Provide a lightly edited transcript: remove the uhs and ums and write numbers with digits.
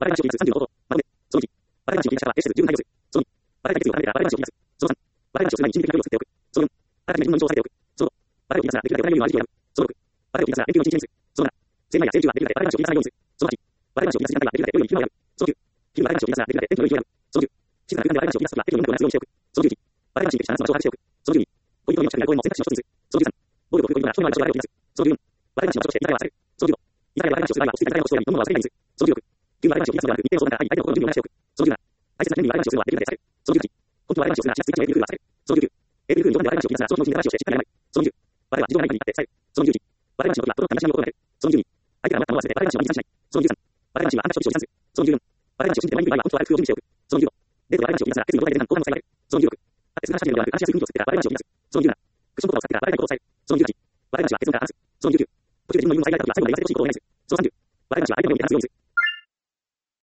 バラエティ男子30の男、まとめ、その1、バラエティ男子を記者から S 15回用する、その2、バラエティ男子をカナメからバラエティ男子を記す、その3、バラエティ男子を常に人的な距離を作っておく、その4、あらかじめ自分の印象を下げておく、その5、バラエティ男子ができるだけお金よりの味を選ぶ、その6、バラエティ男子が研究の一日にする、その7、精米や成虫ができるだけバラエティ男子を気にさないようにする、その8、バラエティ男子を気にさ時間ができるだけ良いに気分を選ぶ、その9、気分バラエティ男子を気にさができるだけ天気の良い日を選ぶ、その10、静かな空間でバラエティ男子を気にさ時は適度に音楽を鳴らすようにしておく、その11、バラエティ男子に適したナスの場所を把握しておく、その12、恋人の近くにある公園の選択肢を一つにする、その13、暴力を振るうような人のある場所を選ぶようにする、その14、バラエティ男子の場所として居酒屋をさせる、その15、居酒屋でバラエティ男子をする場合は落ち着いた居酒屋をしており、飲むのは忘れないようにする、その16、急にバラエティ男子を気にさすのではなく、日程の相談から相手の心の準備をなしておく、その17、大切な準備にバラエティ男子をするのはできるだけさせる、その18、本当はバラエティ男子をするならシナスイッチの A グループはさせる、その19、A グループに読んでバラエティ男子を気にさすならその気持ちにバラエティをしてしっかりやらない、その20、バレは自動が何かになって伝える、その21、バレ男子の時はとどの話を心がける、その22、相手が余ったものを忘れてバレ男子を認知しない、その23、バレ男子はあんた人と一緒に参する、その24、バレ男子を信じて前に行く場合は本当はある工夫を準備しておく、その25、デートでバレ男子を気にさすならデートの前で何か行動をさせられる、その26、会ってすぐ話しているのではなく話しやすい雰囲気を作ってからバレ男子を気にさす、